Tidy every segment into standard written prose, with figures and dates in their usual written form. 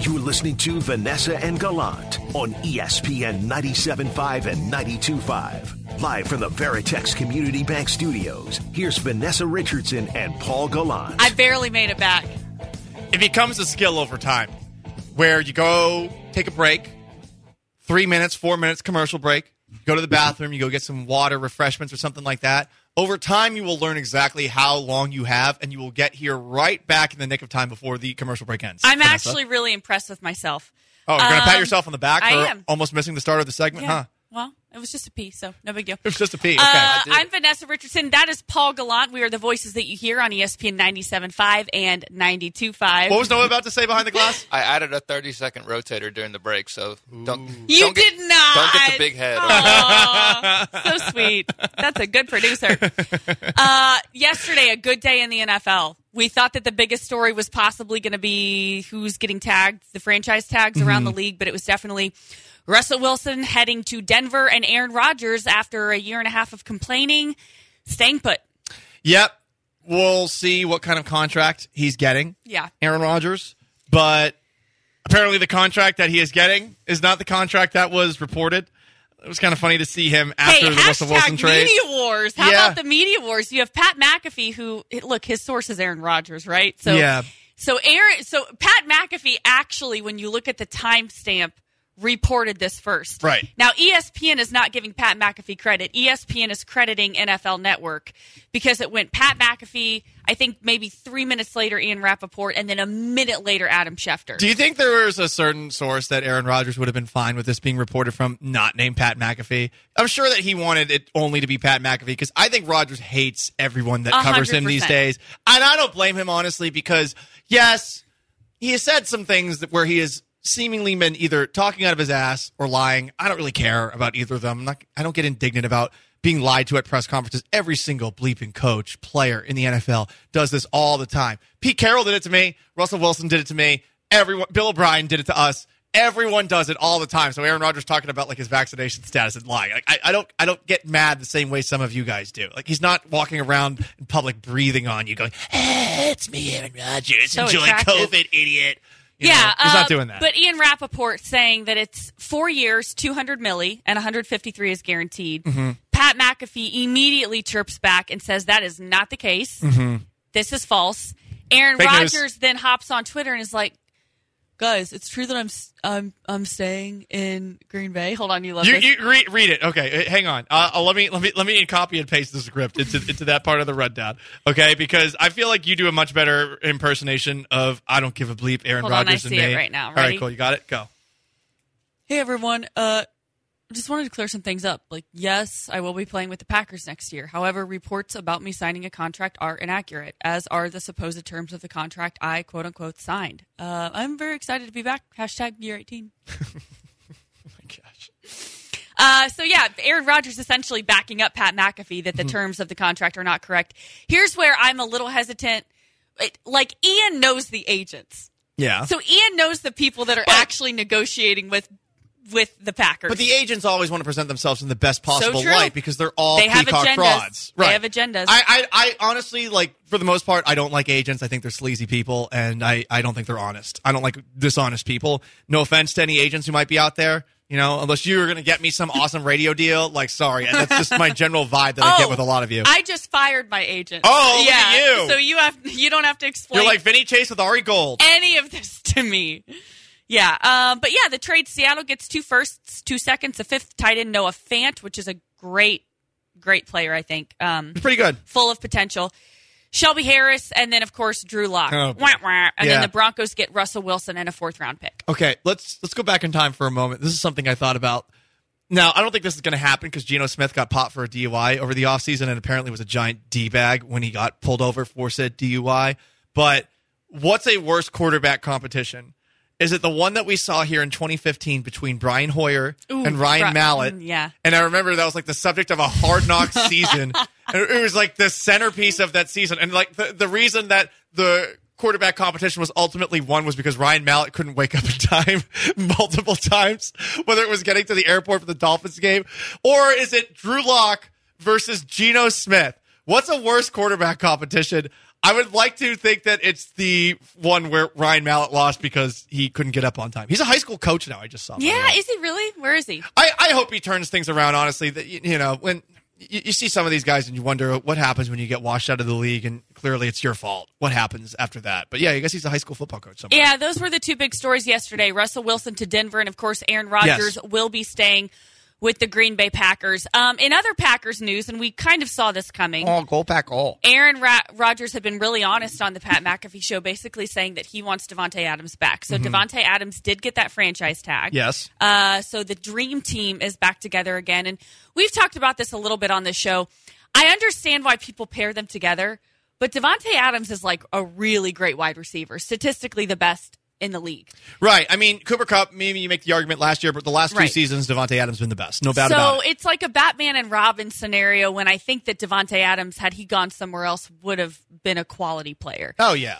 You're listening to Vanessa and Gallant on ESPN 97.5 and 92.5. Live from the Veritex Community Bank Studios, here's Vanessa Richardson and Paul Gallant. I barely made it back. It becomes a skill over time where you go take a break, 3 minutes, 4 minutes, commercial break, go to the bathroom, you go get some water, refreshments, or something like that. Over time, you will learn exactly how long you have, and you will get here right back in the nick of time before the commercial break ends. I'm actually really impressed with myself. Oh, you're going to pat yourself on the back I for am. almost missing the start of the segment, Yeah. huh? Well, it was just a pee, so no big deal. It was just a pee. Okay. I'm Vanessa Richardson. That is Paul Gallant. We are the voices that you hear on ESPN 97.5 and 92.5. What was Noah about to say behind the glass? I added a 30-second rotator during the break, so don't did get, not. Don't get the big head. Aw, so sweet. That's a good producer. Yesterday, a good day in the NFL. We thought that the biggest story was possibly going to be who's getting tagged, the franchise tags around the league, but it was definitely Russell Wilson heading to Denver and Aaron Rodgers after a year and a half of complaining, staying put. Yep. We'll see what kind of contract he's getting. Yeah. Aaron Rodgers. But apparently the contract that he is getting is not the contract that was reported. It was kind of funny to see him after the Russell Wilson trade. Media Wars. How Yeah. about the Media Wars? You have Pat McAfee, who, look, his source is Aaron Rodgers, right? So, Yeah. So Pat McAfee actually, when you look at the timestamp, reported this first. Right. Now, ESPN is not giving Pat McAfee credit. ESPN is crediting NFL Network because it went Pat McAfee, I think maybe 3 minutes later, Ian Rappaport, and then a minute later, Adam Schefter. Do you think there was a certain source that Aaron Rodgers would have been fine with this being reported from, not named Pat McAfee? I'm sure that he wanted it only to be Pat McAfee because I think Rodgers hates everyone that covers him these 100%. days. And I don't blame him, honestly, because, yes, he has said some things that where he has seemingly been either talking out of his ass or lying. I don't really care about either of them. I don't get indignant about being lied to at press conferences. Every single bleeping coach, player in the NFL does this all the time. Pete Carroll did it to me. Russell Wilson did it to me. Everyone, Bill O'Brien did it to us. Everyone does it all the time. So Aaron Rodgers talking about like his vaccination status and lying. Like, I don't get mad the same way some of you guys do. Like he's not walking around in public breathing on you, going, "It's me, Aaron Rodgers. So Enjoy attractive. COVID, idiot." You Yeah, know, he's not doing that. But Ian Rappaport saying that it's 4 years, $200 million, and 153 is guaranteed. Mm-hmm. Pat McAfee immediately chirps back and says that is not the case. Mm-hmm. This is false. Aaron Fake Rodgers news. then hops on Twitter and is like, "Guys, it's true that I'm staying in Green Bay." Hold on, you love this. You read it. Okay, hang on. Let me copy and paste the script into that part of the rundown. Okay, because I feel like you do a much better impersonation of "I don't give a bleep" Aaron Hold on, Rodgers I than see me. it right now. All Ready? right, cool. You got it. Go. Hey everyone, just wanted to clear some things up. Like, yes, I will be playing with the Packers next year. However, reports about me signing a contract are inaccurate, as are the supposed terms of the contract I quote unquote signed. I'm very excited to be back. # year 18. Oh my gosh. So yeah, Aaron Rodgers essentially backing up Pat McAfee that the terms of the contract are not correct. Here's where I'm a little hesitant. Like Ian knows the agents. Yeah. So Ian knows the people that are actually negotiating with the Packers. But the agents always want to present themselves in the best possible true. light because they're all They have peacock agendas. frauds. They Right. have agendas. I honestly, like, for the most part, I don't like agents. I think they're sleazy people, and I don't think they're honest. I don't like dishonest people. No offense to any agents who might be out there, you know, unless you're going to get me some awesome radio deal. Like, sorry. That's just my general vibe that I get with a lot of you. I just fired my agent. Oh, look yeah. at you. So you don't have to explain You're like Vinny Chase with Ari Gold. any of this to me. Yeah. But yeah, the trade, Seattle gets 2 firsts, 2 seconds, a 5th tight end, Noah Fant, which is a great player, I think. It's pretty good. Full of potential. Shelby Harris, and then, of course, Drew Lock. Oh, boy. Wah, wah. And Yeah. then the Broncos get Russell Wilson and a 4th-round pick. Okay, let's go back in time for a moment. This is something I thought about. Now, I don't think this is going to happen because Geno Smith got popped for a DUI over the offseason and apparently was a giant D-bag when he got pulled over for said DUI. But what's a worse quarterback competition? Is it the one that we saw here in 2015 between Brian Hoyer and Ryan Mallett? Yeah. And I remember that was like the subject of a Hard Knocks season. And it was like the centerpiece of that season. And like the reason that the quarterback competition was ultimately won was because Ryan Mallett couldn't wake up in time multiple times, whether it was getting to the airport for the Dolphins game, or is it Drew Lock versus Geno Smith? What's a worse quarterback competition? I would like to think that it's the one where Ryan Mallett lost because he couldn't get up on time. He's a high school coach now. I just saw. Yeah, is he really? Where is he? I hope he turns things around. Honestly, that when you see some of these guys and you wonder what happens when you get washed out of the league, and clearly it's your fault. What happens after that? But yeah, I guess he's a high school football coach somewhere. Yeah, those were the two big stories yesterday. Russell Wilson to Denver, and of course, Aaron Rodgers will be staying with the Green Bay Packers. In other Packers news, and we kind of saw this coming. Oh, go Pack, all. Aaron Rodgers had been really honest on the Pat McAfee show, basically saying that he wants Davante Adams back. So Davante Adams did get that franchise tag. Yes. So the dream team is back together again. And we've talked about this a little bit on this show. I understand why people pair them together, but Davante Adams is like a really great wide receiver, statistically the best in the league. Right. I mean, Cooper Kupp, maybe you make the argument last year, but the last two seasons, Davante Adams has been the best. No doubt about it. So it's like a Batman and Robin scenario when I think that Davante Adams, had he gone somewhere else, would have been a quality player. Oh, yeah.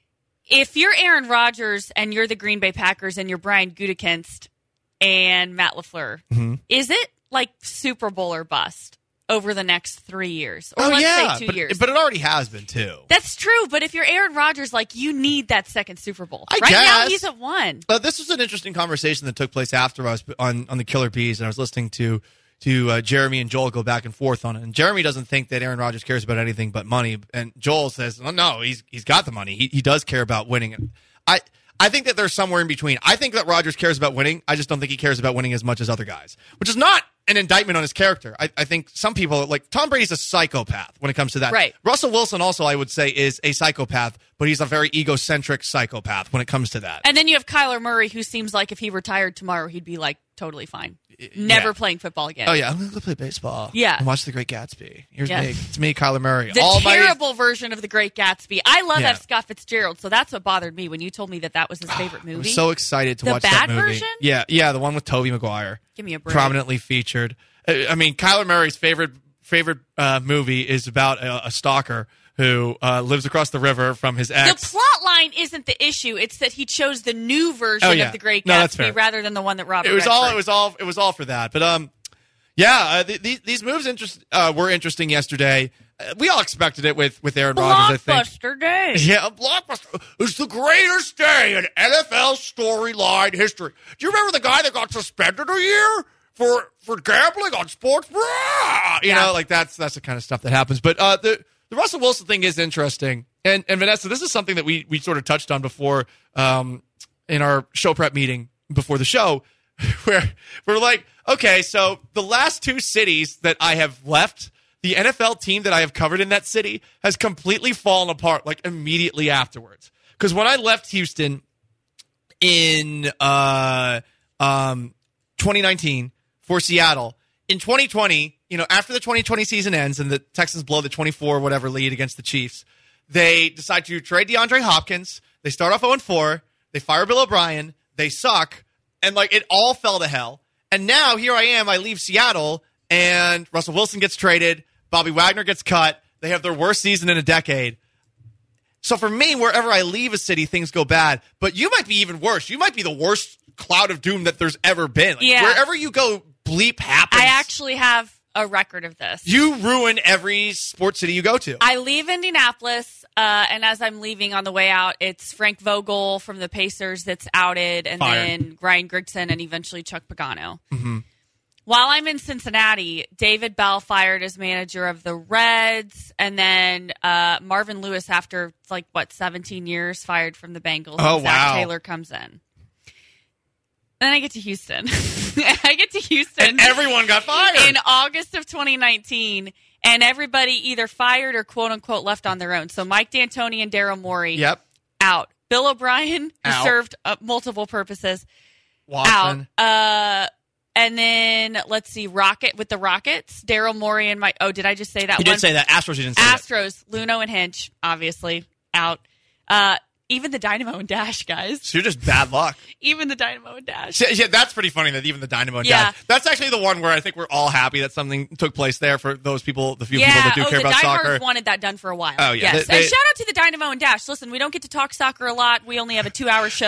If you're Aaron Rodgers and you're the Green Bay Packers and you're Brian Gutekunst and Matt LaFleur, is it like Super Bowl or bust over the next 3 years? Or let's say 2 years. But it already has been, too. That's true, but if you're Aaron Rodgers, you need that second Super Bowl. I right guess. Now, he's at one. This was an interesting conversation that took place after us on the Killer Bees, and I was listening to Jeremy and Joel go back and forth on it. And Jeremy doesn't think that Aaron Rodgers cares about anything but money, and Joel says, "Oh, no, he's got the money. He does care about winning." I think that there's somewhere in between. I think that Rodgers cares about winning. I just don't think he cares about winning as much as other guys, which is not an indictment on his character. I think some people, like Tom Brady's a psychopath when it comes to that. Right. Russell Wilson also, I would say, is a psychopath, but he's a very egocentric psychopath when it comes to that. And then you have Kyler Murray, who seems like if he retired tomorrow, he'd be totally fine. Never playing football again. Oh, yeah. I'm going to go play baseball. Yeah. And watch The Great Gatsby. Here's me. It's me, Kyler Murray. The terrible version of The Great Gatsby. I love F. Scott Fitzgerald, so that's what bothered me when you told me that was his favorite movie. I was so excited to watch that movie. The bad version? Yeah, the one with Tobey Maguire. Give me a break. Prominently featured. I mean, Kyler Murray's favorite movie is about a stalker who lives across the river from his ex. The plot line isn't the issue; it's that he chose the new version of The Great Gatsby rather than the one that Robert. It was all for that. But these moves were interesting yesterday. We all expected it with Aaron Rodgers. I think. Blockbuster day. Yeah, Blockbuster. It's the greatest day in NFL storyline history. Do you remember the guy that got suspended a year for gambling on sports? You know, that's the kind of stuff that happens. But the Russell Wilson thing is interesting. And Vanessa, this is something that we sort of touched on before in our show prep meeting before the show, where we're like, okay, so the last two cities that I have left, the NFL team that I have covered in that city has completely fallen apart immediately afterwards. Because when I left Houston in 2019 for Seattle, in 2020, after the 2020 season ends and the Texans blow the 24 whatever lead against the Chiefs, they decide to trade DeAndre Hopkins. They start off 0-4. They fire Bill O'Brien. They suck. And it all fell to hell. And now here I am. I leave Seattle and Russell Wilson gets traded. Bobby Wagner gets cut. They have their worst season in a decade. So for me, wherever I leave a city, things go bad. But you might be even worse. You might be the worst cloud of doom that there's ever been. Wherever you go, bleep happens. I actually have a record of this. You ruin every sports city you go to. I leave Indianapolis, and as I'm leaving on the way out, it's Frank Vogel from the Pacers that's outed, and then Ryan Grigson, and eventually Chuck Pagano. Mm-hmm. While I'm in Cincinnati, David Bell fired as manager of the Reds, and then Marvin Lewis, after 17 years, fired from the Bengals. Oh, and Zach wow. Taylor comes in. Then I get to Houston. And everyone got fired. In August of 2019, and everybody either fired or quote-unquote left on their own. So Mike D'Antoni and Daryl Morey out. Bill O'Brien, who served multiple purposes, Watson. out. And then, let's see, with the Rockets, Daryl Morey and Mike. Oh, did I just say that You did say that. Astros, you didn't say that. Astros, Luno and Hinch, obviously, out. Even the Dynamo and Dash, guys. So you're just bad luck. Even the Dynamo and Dash. Yeah, that's pretty funny that even the Dynamo and Dash. That's actually the one where I think we're all happy that something took place there for those people, the few people that do care about soccer. The Dynamos wanted that done for a while. Oh, yeah. Yes. And shout out to the Dynamo and Dash. Listen, we don't get to talk soccer a lot. We only have a 2-hour show.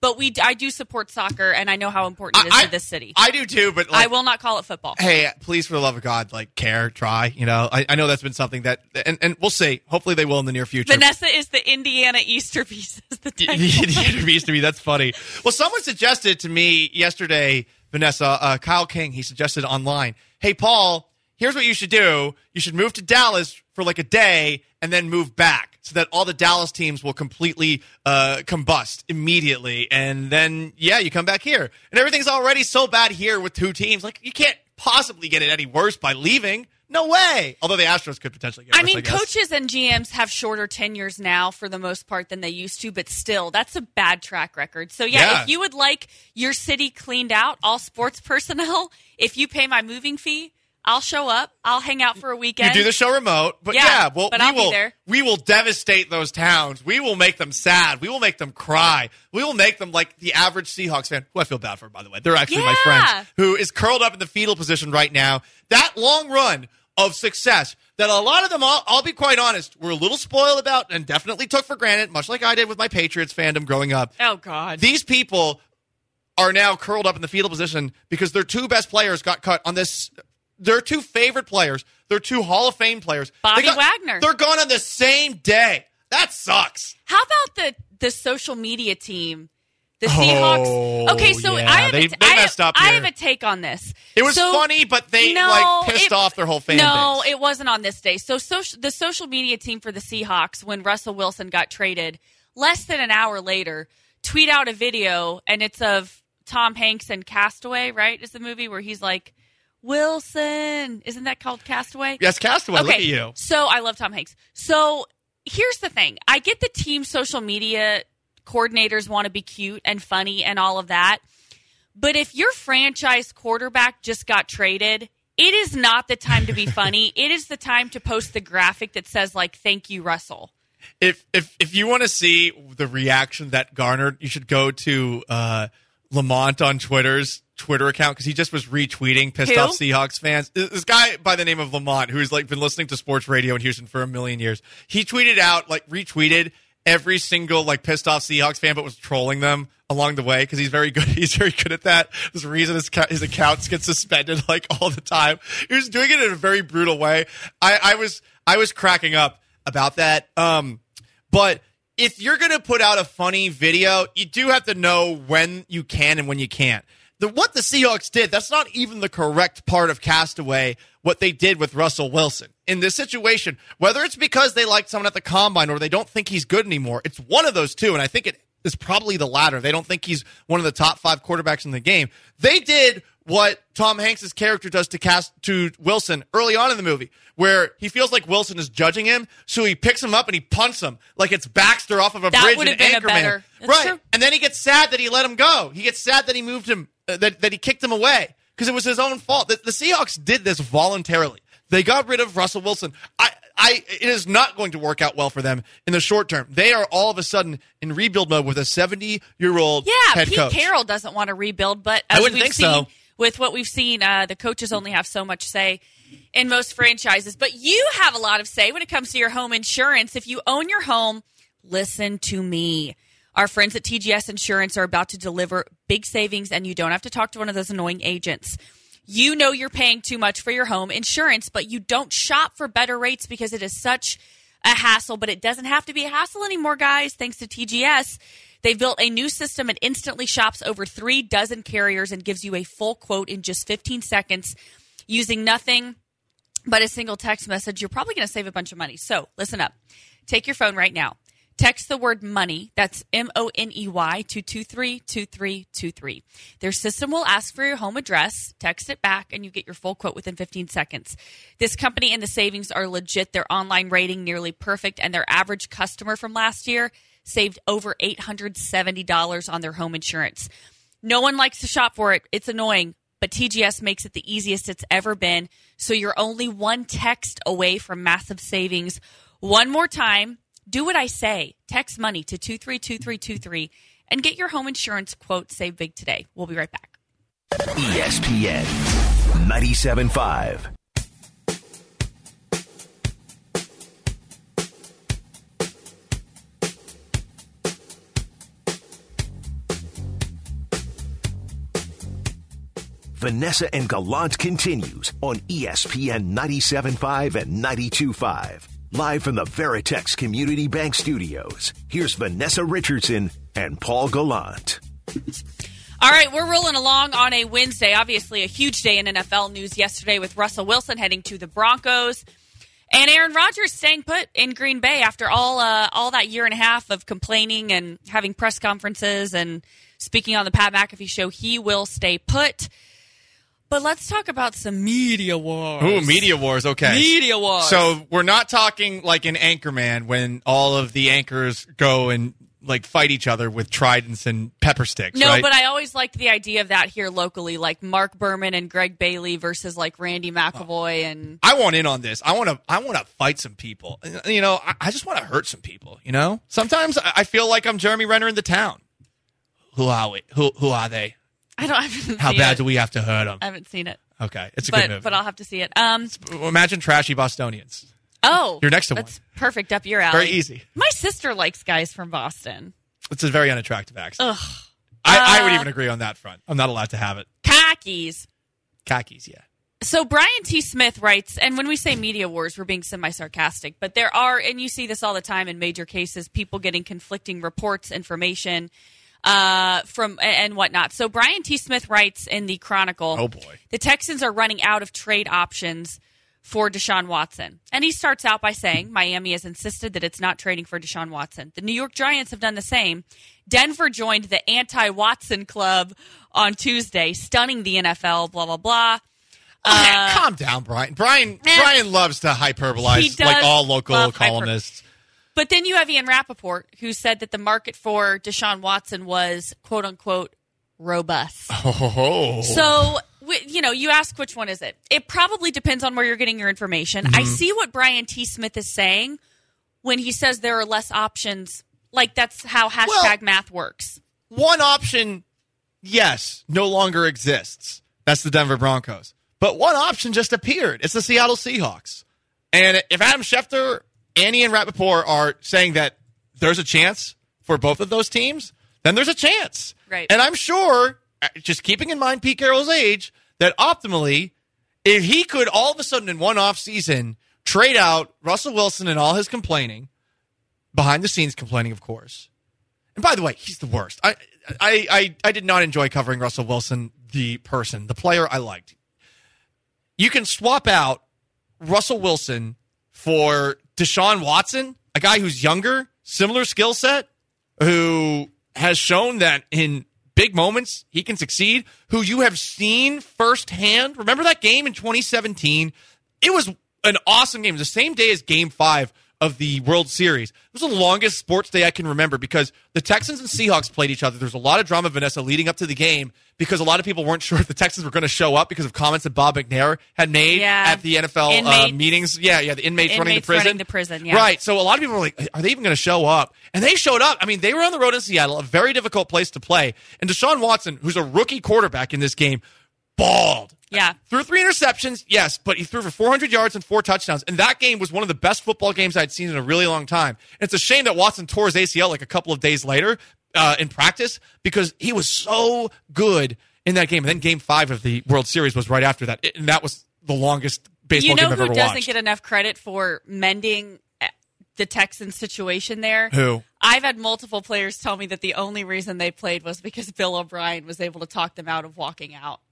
But I do support soccer, and I know how important it is to this city. I do too, but I will not call it football. Hey, please, for the love of God, try. I know that's been something that, and we'll see. Hopefully, they will in the near future. Vanessa is the Indiana Easter piece. The Indiana Easter piece. That's funny. Well, someone suggested to me yesterday, Vanessa, Kyle King. He suggested online, "Hey, Paul, here's what you should do. You should move to Dallas for a day and then move back so that all the Dallas teams will completely combust immediately. And then, you come back here. And everything's already so bad here with 2 teams. You can't possibly get it any worse by leaving. No way. Although the Astros could potentially get worse, I guess. Coaches and GMs have shorter tenures now for the most part than they used to, but still, that's a bad track record. So, if you would like your city cleaned out, all sports personnel, if you pay my moving fee, I'll show up. I'll hang out for a weekend. You do the show remote, but I'll be there. We will devastate those towns. We will make them sad. We will make them cry. We will make them like the average Seahawks fan, who I feel bad for, by the way. They're actually my friends, who is curled up in the fetal position right now. That long run of success that a lot of them, I'll be quite honest, were a little spoiled about and definitely took for granted, much like I did with my Patriots fandom growing up. Oh, God. These people are now curled up in the fetal position because their 2 best players got cut on this. Their 2 favorite players, their 2 Hall of Fame players. Bobby Wagner. They're gone on the same day. That sucks. How about the social media team? The Seahawks. Okay, so they messed up here. I have a take on this. It was funny, but they pissed off their whole fan base. No, it wasn't on this day. So the social media team for the Seahawks, when Russell Wilson got traded, less than an hour later, tweet out a video, and it's of Tom Hanks and Castaway, right? Is the movie where he's like, Wilson. Isn't that called Castaway? Yes, Castaway. Okay. Look at you. So I love Tom Hanks. So here's the thing. I get the team social media coordinators want to be cute and funny and all of that. But if your franchise quarterback just got traded, it is not the time to be funny. It is the time to post the graphic that says, thank you, Russell. If you want to see the reaction that garnered, you should go to Lamont on Twitter's Twitter account, because he just was retweeting pissed off Seahawks fans. This guy by the name of Lamont, who's been listening to sports radio in Houston for a million years, he tweeted out, retweeted every single pissed off Seahawks fan, but was trolling them along the way, because he's very good. He's very good at that. There's a reason his accounts get suspended all the time. He was doing it in a very brutal way. I was cracking up about that. But if you're going to put out a funny video, you do have to know when you can and when you can't. What the Seahawks did, that's not even the correct part of Castaway, what they did with Russell Wilson. In this situation, whether it's because they liked someone at the Combine or they don't think he's good anymore, it's one of those two, and I think it is probably the latter. They don't think he's one of the top 5 quarterbacks in the game. They did what Tom Hanks' character does to Wilson early on in the movie, where he feels like Wilson is judging him, so he picks him up and he punts him like it's Baxter off of a bridge in Anchorman. Right. True. And then he gets sad that he let him go. He gets sad that he moved him, that he kicked him away, because it was his own fault. The Seahawks did this voluntarily. They got rid of Russell Wilson. It is not going to work out well for them in the short term. They are all of a sudden in rebuild mode with a 70-year-old head coach. Pete Carroll doesn't want to rebuild, but I wouldn't think so. With what we've seen, the coaches only have so much say in most franchises. But you have a lot of say when it comes to your home insurance. If you own your home, listen to me. Our friends at TGS Insurance are about to deliver big savings, and you don't have to talk to one of those annoying agents. You know you're paying too much for your home insurance, but you don't shop for better rates because it is such a hassle. But it doesn't have to be a hassle anymore, guys, thanks to TGS. They built a new system that instantly shops over 3 dozen carriers and gives you a full quote in just 15 seconds using nothing but a single text message. You're probably going to save a bunch of money. So listen up. Take your phone right now. Text the word money, that's MONEY, to 232323. Their system will ask for your home address, text it back, and you get your full quote within 15 seconds. This company and the savings are legit. Their online rating nearly perfect, and their average customer from last year saved over $870 on their home insurance. No one likes to shop for it. It's annoying, but TGS makes it the easiest it's ever been, so you're only one text away from massive savings. One more time. Do what I say. Text money to 232323 and get your home insurance quote. Save big today. We'll be right back. ESPN 97.5. Vanessa and Gallant continues on ESPN 97.5 and 92.5. Live from the Veritex Community Bank Studios, here's Vanessa Richardson and Paul Gallant. All right, we're rolling along on a Wednesday. Obviously, a huge day in NFL news yesterday with Russell Wilson heading to the Broncos. And Aaron Rodgers staying put in Green Bay after all that year and a half of complaining and having press conferences and speaking on the Pat McAfee show. He will stay put. But let's talk about some media wars. Ooh, media wars, okay. Media wars. So we're not talking like an Anchorman when all of the anchors go and like fight each other with tridents and pepper sticks, No, right? but I always liked the idea of that here locally, like Mark Berman and Greg Bailey versus like Randy McAvoy and I want in on this. I want to fight some people. You know, I just want to hurt some people, you know? Sometimes I feel like I'm Jeremy Renner in The Town. Who are we? Who are they? I haven't seen How bad it. do we have to hurt them? I haven't seen it. Okay, it's a good movie. But I'll have to see it. Imagine trashy Bostonians. Oh, You're next to that's one. perfect up your alley. Very easy. My sister likes guys from Boston. It's a very unattractive accent. Ugh. I would even agree on that front. I'm not allowed to have it. Khakis. Khakis, yeah. So Brian T. Smith writes, and when we say media wars, we're being semi-sarcastic, but there are, and you see this all the time in major cases, people getting conflicting reports, information, from and whatnot. So Brian T. Smith writes in the Chronicle, Oh, boy. the Texans are running out of trade options for Deshaun Watson. And he starts out by saying Miami has insisted that it's not trading for Deshaun Watson. The New York Giants have done the same. Denver joined the anti-Watson club on Tuesday, stunning the NFL, blah, blah, blah. Calm down, Brian. Brian loves to hyperbolize like all local columnists. But then you have Ian Rappaport, who said that the market for Deshaun Watson was, quote unquote, robust. Oh. So, you ask which one is it? It probably depends on where you're getting your information. I see what Brian T. Smith is saying when he says there are less options. Like, that's how hashtag math works. One option, yes, no longer exists. That's the Denver Broncos. But one option just appeared. It's the Seattle Seahawks. And if Adam Schefter, Annie, and Rappaport are saying that there's a chance for both of those teams, then there's a chance. Right. And I'm sure, just keeping in mind Pete Carroll's age, that optimally, if he could all of a sudden in one off season trade out Russell Wilson and all his complaining, behind the scenes complaining, of course. And by the way, he's the worst. I did not enjoy covering Russell Wilson, the person, the player I liked. You can swap out Russell Wilson for Deshaun Watson, a guy who's younger, similar skill set, who has shown that in big moments he can succeed, who you have seen firsthand. Remember that game in 2017? It was an awesome game. It was the same day as Game 5 of the World Series. It was the longest sports day I can remember because the Texans and Seahawks played each other. There's a lot of drama, Vanessa, leading up to the game because a lot of people weren't sure if the Texans were going to show up because of comments that Bob McNair had made at the NFL meetings. Yeah, the inmates running the prison. Yeah. Right. So a lot of people were like, are they even going to show up? And they showed up. I mean, they were on the road in Seattle, a very difficult place to play. And Deshaun Watson, who's a rookie quarterback in this game, balled. Yeah. Threw 3 interceptions, yes, but he threw for 400 yards and 4 touchdowns. And that game was one of the best football games I'd seen in a really long time. And it's a shame that Watson tore his ACL like a couple of days later in practice because he was so good in that game. And then Game 5 of the World Series was right after that. And that was the longest baseball game I've ever watched. You know who doesn't get enough credit for mending the Texans situation there? Who? I've had multiple players tell me that the only reason they played was because Bill O'Brien was able to talk them out of walking out.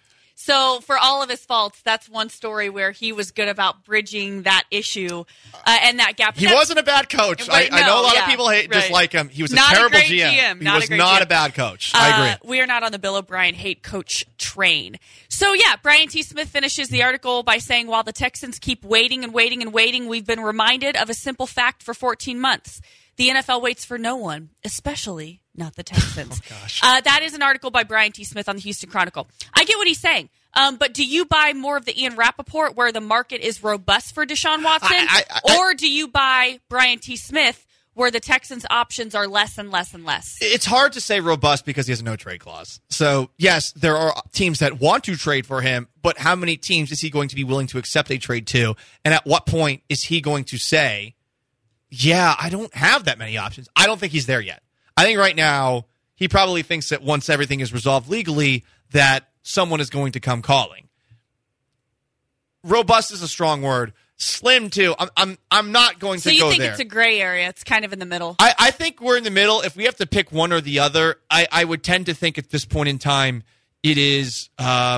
So for all of his faults, that's one story where he was good about bridging that issue and that gap. He wasn't a bad coach. Right, I know a lot of people dislike him. He was not a terrible great GM. He was not not a bad coach. I agree. We are not on the Bill O'Brien hate coach train. So, yeah, Brian T. Smith finishes the article by saying, while the Texans keep waiting and waiting and waiting, we've been reminded of a simple fact for 14 months. The NFL waits for no one, especially not the Texans. Oh, gosh. That is an article by Brian T. Smith on the Houston Chronicle. I get what he's saying. But do you buy more of the Ian Rappaport where the market is robust for Deshaun Watson? Or do you buy Brian T. Smith where the Texans' options are less and less and less? It's hard to say robust because he has a no-trade clause. So, yes, there are teams that want to trade for him, but how many teams is he going to be willing to accept a trade to? And at what point is he going to say, yeah, I don't have that many options? I don't think he's there yet. I think right now he probably thinks that once everything is resolved legally that someone is going to come calling. Robust is a strong word. Slim too. I'm not going to go there. So you think it's a gray area? It's kind of in the middle. I think we're in the middle. If we have to pick one or the other, I would tend to think at this point in time it is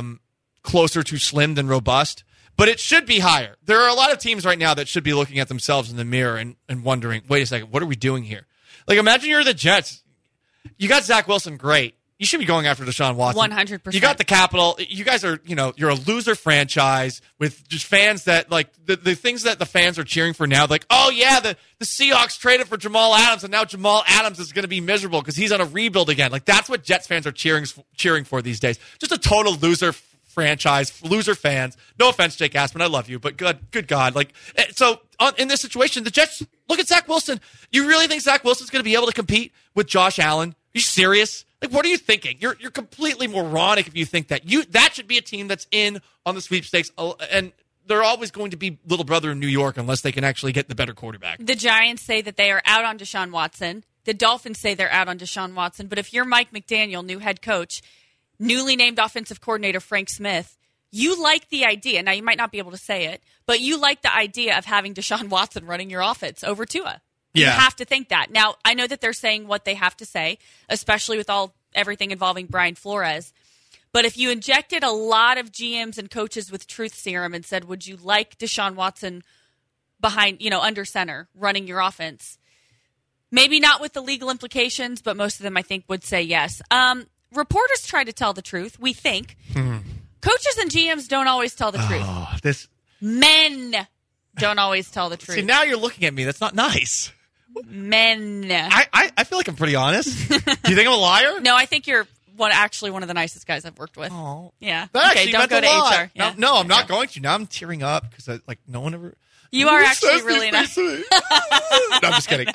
closer to slim than robust. But it should be higher. There are a lot of teams right now that should be looking at themselves in the mirror and wondering, wait a second, what are we doing here? Like, imagine you're the Jets. You got Zach Wilson, great. You should be going after Deshaun Watson. 100%. You got the capital. You guys are, you're a loser franchise with just fans that, like, the things that the fans are cheering for now. Like, oh, yeah, the Seahawks traded for Jamal Adams, and now Jamal Adams is going to be miserable because he's on a rebuild again. Like, that's what Jets fans are cheering for these days. Just a total loser franchise, loser fans. No offense, Jake Aspin, I love you, but good God. Like, so in this situation, the Jets, look at Zach Wilson. You really think Zach Wilson's going to be able to compete with Josh Allen? Are you serious? Like, what are you thinking? You're completely moronic if you think that. That should be a team that's in on the sweepstakes, and they're always going to be little brother in New York unless they can actually get the better quarterback. The Giants say that they are out on Deshaun Watson. The Dolphins say they're out on Deshaun Watson. But if you're Mike McDaniel, new head coach, newly named offensive coordinator Frank Smith, you like the idea. Now, you might not be able to say it, but you like the idea of having Deshaun Watson running your offense over Tua. Yeah. You have to think that. Now, I know that they're saying what they have to say, especially with everything involving Brian Flores. But if you injected a lot of GMs and coaches with truth serum and said, would you like Deshaun Watson behind, under center, running your offense? Maybe not with the legal implications, but most of them, I think, would say yes. Reporters try to tell the truth, we think. Coaches and GMs don't always tell the truth. Men don't always tell the truth. See, now you're looking at me. That's not nice. Men. I feel like I'm pretty honest. Do you think I'm a liar? No, I think you're actually one of the nicest guys I've worked with. Oh. Yeah. That okay, don't go to HR. Yeah. No, I'm not going to. Now I'm tearing up because no one ever... You are actually really nice. No, I'm just kidding.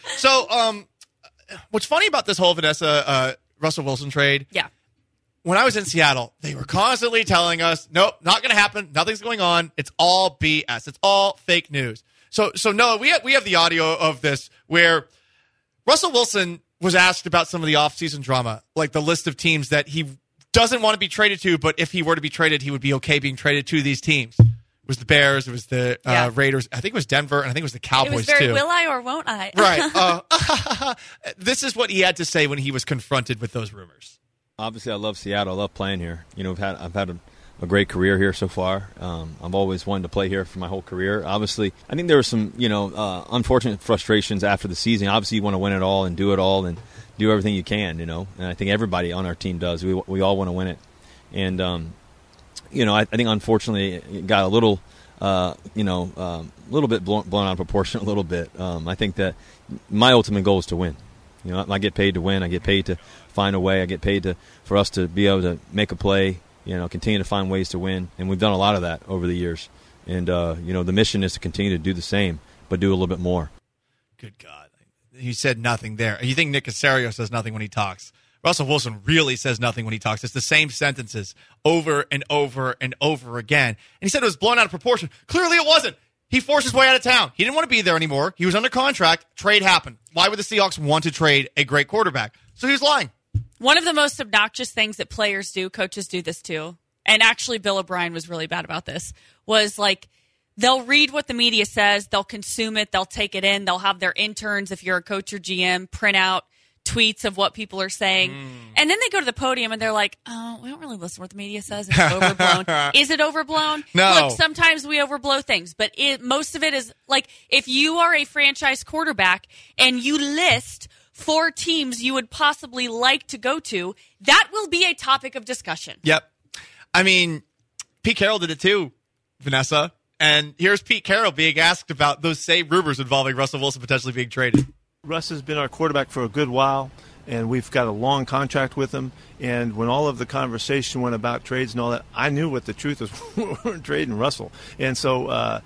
So, what's funny about this whole Vanessa Russell Wilson trade? Yeah. When I was in Seattle, they were constantly telling us, nope, not going to happen. Nothing's going on. It's all BS. It's all fake news. So Noah, we have the audio of this where Russell Wilson was asked about some of the offseason drama, like the list of teams that he doesn't want to be traded to, but if he were to be traded, he would be okay being traded to these teams. It was the Bears, it was the Raiders, I think it was Denver, and I think it was the Cowboys, too. It was very, too. will I or won't I? Right. This is what he had to say when he was confronted with those rumors. Obviously, I love Seattle. I love playing here. I've had a great career here so far. I've always wanted to play here for my whole career. Obviously, I think there were some, unfortunate frustrations after the season. Obviously, you want to win it all and do everything you can, And I think everybody on our team does. We all want to win it. And, I think unfortunately it got a little, little bit blown out of proportion a little bit. I think that my ultimate goal is to win. I get paid to win. I get paid to find a way. I get paid for us to be able to make a play, continue to find ways to win. And we've done a lot of that over the years. And, the mission is to continue to do the same, but do a little bit more. Good God. He said nothing there. You think Nick Caserio says nothing when he talks. Russell Wilson really says nothing when he talks. It's the same sentences over and over and over again. And he said it was blown out of proportion. Clearly it wasn't. He forced his way out of town. He didn't want to be there anymore. He was under contract. Trade happened. Why would the Seahawks want to trade a great quarterback? So he was lying. One of the most obnoxious things that players do, coaches do this too, and actually Bill O'Brien was really bad about this, was like they'll read what the media says, they'll consume it, they'll take it in, they'll have their interns, if you're a coach or GM, print out tweets of what people are saying. And then they go to the podium and they're like, oh, we don't really listen to what the media says. It's overblown. Is it overblown? No. Look, sometimes we overblow things, but most of it is like if you are a franchise quarterback and you list 4 teams you would possibly like to go to, that will be a topic of discussion. Yep. I mean, Pete Carroll did it too, Vanessa. And here's Pete Carroll being asked about those same rumors involving Russell Wilson potentially being traded. Russ has been our quarterback for a good while, and we've got a long contract with him. And when all of the conversation went about trades and all that, I knew what the truth was. We weren't trading Russell. And so,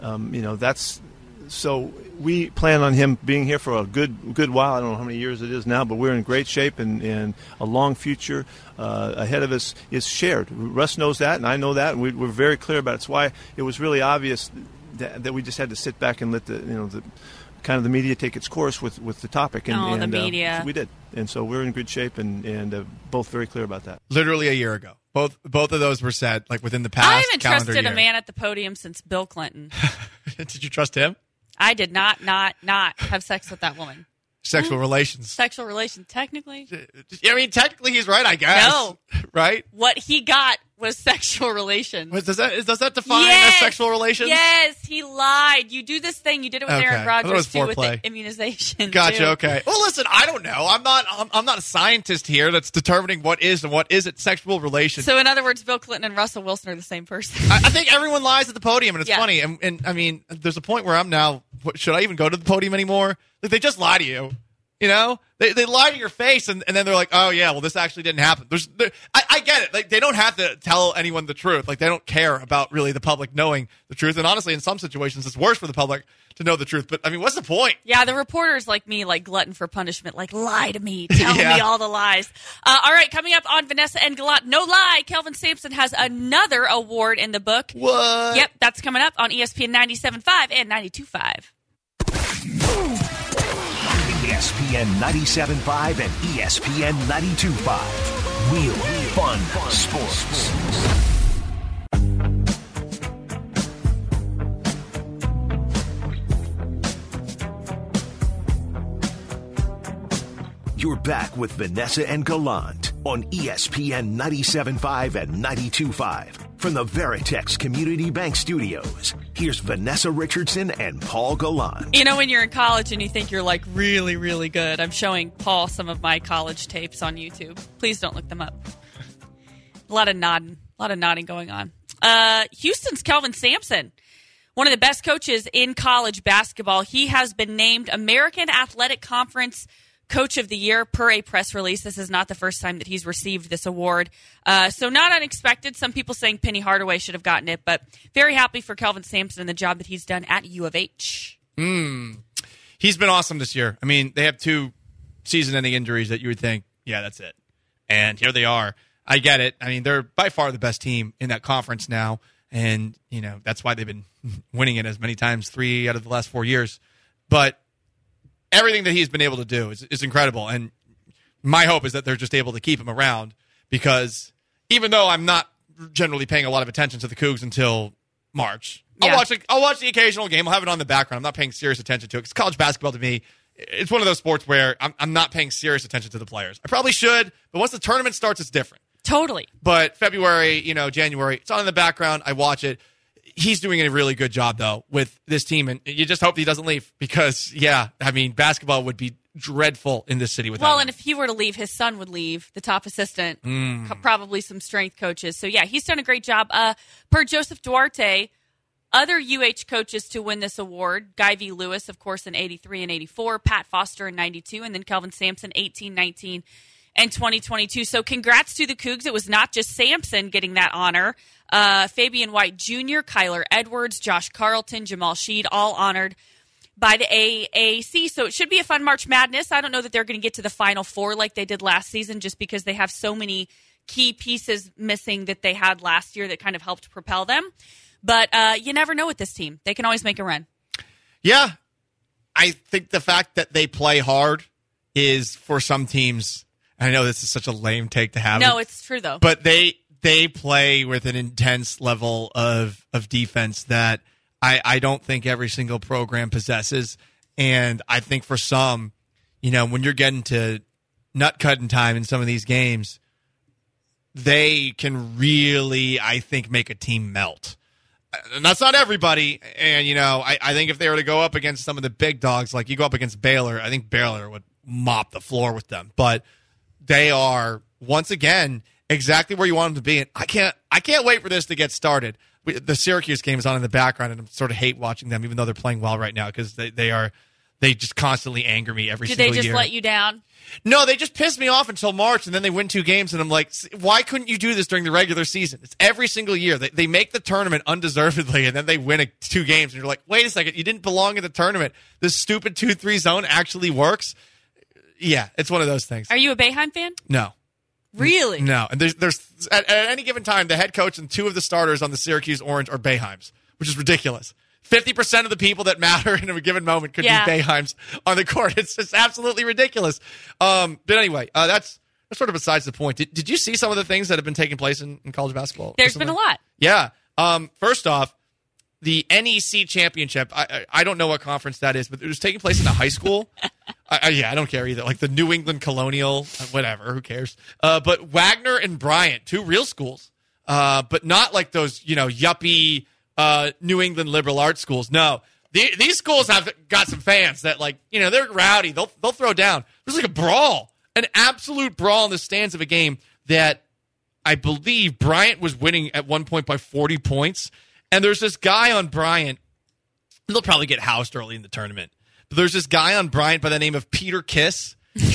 so we plan on him being here for a good while. I don't know how many years it is now, but we're in great shape, and a long future ahead of us is shared. Russ knows that, and I know that, and we're very clear about it. It's why it was really obvious that we just had to sit back and let the media take its course with the topic. And the media. We did. And so we're in good shape and both very clear about that. Literally a year ago, Both of those were said like within the past I haven't calendar trusted year. a man at the podium since Bill Clinton. Did you trust him? I did not have sex with that woman. Sexual relations. Sexual relation, technically. I mean, technically he's right, I guess. No. Right? What he got was sexual relations. Does that define as sexual relations? Yes, he lied. You do this thing. You did it with Okay. Aaron I thought it was Rodgers too with the foreplay. immunization. Gotcha. too. Okay. Well, listen, I don't know. I'm not a scientist here that's determining what is and what isn't sexual relations. So, in other words, Bill Clinton and Russell Wilson are the same person. I think everyone lies at the podium, and it's Yeah. funny. And I mean, there's a point where I'm now. Should I even go to the podium anymore? Like, they just lie to you. You know, they lie to your face, and then they're like, "Oh yeah, well this actually didn't happen." I get it. Like, they don't have to tell anyone the truth. Like, they don't care about really the public knowing the truth. And honestly, in some situations, it's worse for the public to know the truth. But I mean, what's the point? Yeah, the reporters like me, like glutton for punishment, like lie to me, tell Yeah. me all the lies. All right, coming up on Vanessa and Gallant, no lie, Kelvin Sampson has another award in the book. What? Yep, that's coming up on ESPN 97.5 and 92.5. ESPN 97.5 and ESPN 92.5. Real fun sports. You're back with Vanessa and Gallant on ESPN 97.5 and 92.5 from the Veritex Community Bank Studios. Here's Vanessa Richardson and Paul Gallant. You know, when you're in college and you think you're like really, really good, I'm showing Paul some of my college tapes on YouTube. Please don't look them up. A lot of nodding going on. Houston's Kelvin Sampson, one of the best coaches in college basketball. He has been named American Athletic Conference Coach of the Year per a press release. This is not the first time that he's received this award. So not unexpected. Some people saying Penny Hardaway should have gotten it, but very happy for Kelvin Sampson and the job that he's done at U of H. He's been awesome this year. I mean, they have 2 season-ending injuries that you would think, yeah, that's it. And here they are. I get it. I mean, they're by far the best team in that conference now, and you know that's why they've been winning it as many times, 3 out of the last 4 years. But everything that he's been able to do is incredible, and my hope is that they're just able to keep him around, because even though I'm not generally paying a lot of attention to the Cougs until March, Yeah. I'll watch the occasional game. I'll have it on the background. I'm not paying serious attention to it because college basketball to me, it's one of those sports where I'm not paying serious attention to the players. I probably should, but once the tournament starts, it's different. Totally. But February, January, it's on in the background. I watch it. He's doing a really good job, though, with this team, and you just hope he doesn't leave because, yeah, I mean, basketball would be dreadful in this city without Well, him. and if he were to leave, his son would leave, the top assistant, probably some strength coaches. So, yeah, he's done a great job. Per Joseph Duarte, other UH coaches to win this award, Guy V. Lewis, of course, in 83 and 84, Pat Foster in 92, and then Kelvin Sampson, 18, 19, and 2022. So congrats to the Cougs. It was not just Sampson getting that honor. Fabian White Jr., Kyler Edwards, Josh Carlton, Jamal Sheed, all honored by the AAC. So it should be a fun March Madness. I don't know that they're going to get to the Final Four like they did last season just because they have so many key pieces missing that they had last year that kind of helped propel them. But you never know with this team. They can always make a run. Yeah, I think the fact that they play hard is, for some teams, I know this is such a lame take to have. No, it's true, though. But they play with an intense level of defense that I don't think every single program possesses. And I think for some, when you're getting to nut cutting time in some of these games, they can really, I think, make a team melt. And that's not everybody. And, I think if they were to go up against some of the big dogs, like you go up against Baylor, I think Baylor would mop the floor with them. But they are, once again, exactly where you want them to be. And I can't wait for this to get started. The Syracuse game is on in the background, and I sort of hate watching them, even though they're playing well right now, because they just constantly anger me every single year. Did they just let you down? No, they just piss me off until March, and then they win 2 games, and I'm like, why couldn't you do this during the regular season? It's every single year. They make the tournament undeservedly, and then they win 2 games, and you're like, wait a second, you didn't belong in the tournament. This stupid 2-3 zone actually works? Yeah, it's one of those things. Are you a Boeheim fan? No. Really? No. And there's at any given time, the head coach and 2 of the starters on the Syracuse Orange are Boeheims, which is ridiculous. 50% of the people that matter in a given moment could be Boeheims on the court. It's just absolutely ridiculous. But anyway, that's that's sort of besides the point. Did you see some of the things that have been taking place in college basketball? There's been a lot. Yeah. First off, the NEC championship. I don't know what conference that is, but it was taking place in a high school. I don't care either. Like the New England Colonial, whatever. Who cares? But Wagner and Bryant, two real schools, but not like those yuppie New England liberal arts schools. No, these schools have got some fans that they're rowdy. They'll throw down. There's like a brawl, an absolute brawl in the stands of a game that I believe Bryant was winning at one point by 40 points. And there's this guy on Bryant. They'll probably get housed early in the tournament. But there's this guy on Bryant by the name of Peter Kiss.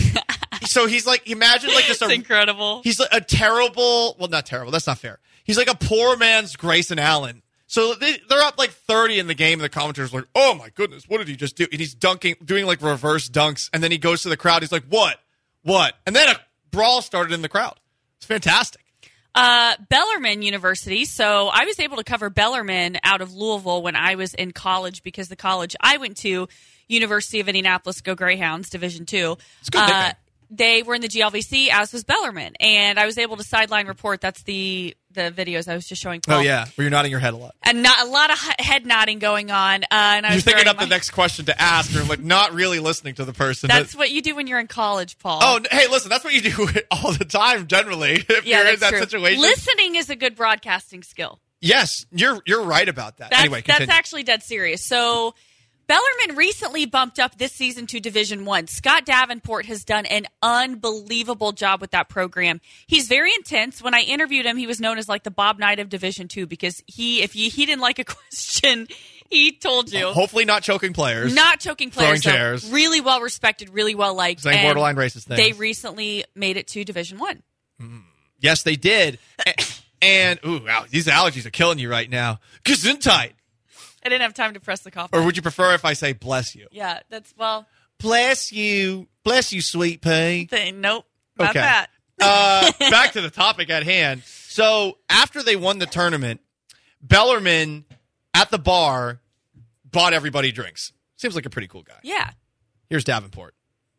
So he's like, imagine like this. It's incredible. He's like a terrible, well, not terrible. That's not fair. He's like a poor man's Grayson Allen. So they're up like 30 in the game, and the commentator's like, oh my goodness, what did he just do? And he's doing like reverse dunks. And then he goes to the crowd. He's like, what? And then a brawl started in the crowd. It's fantastic. Bellarmine University. So I was able to cover Bellarmine out of Louisville when I was in college because the college I went to, University of Indianapolis, go Greyhounds, Division II. It's a good nickname. They were in the GLVC, as was Bellarmine. And I was able to sideline report. That's the videos I was just showing Paul. Oh, yeah, where you're nodding your head a lot. And not a lot of head nodding going on. And I you're was thinking up the next question to ask, or like not really listening to the person. That's what you do when you're in college, Paul. Oh, hey, listen, that's what you do all the time, generally, if you're in that situation. Listening is a good broadcasting skill. Yes, you're right about that. Anyway, continue. That's actually dead serious. So Bellarmine recently bumped up this season to Division I. Scott Davenport has done an unbelievable job with that program. He's very intense. When I interviewed him, he was known as like the Bob Knight of Division II because he didn't like a question, he told you. Hopefully not choking players. Not choking players. Throwing chairs. Really well respected, really well liked. Saying borderline racist things. They recently made it to Division I. Yes, they did. And, ooh, wow, these allergies are killing you right now. Gesundheit. I didn't have time to press the cough Or would you prefer if I say bless you? Yeah, that's, well. Bless you. Bless you, sweet pea. Nope, not Okay. that. Back to the topic at hand. So after they won the tournament, Bellarmine at the bar bought everybody drinks. Seems like a pretty cool guy. Yeah. Here's Davenport.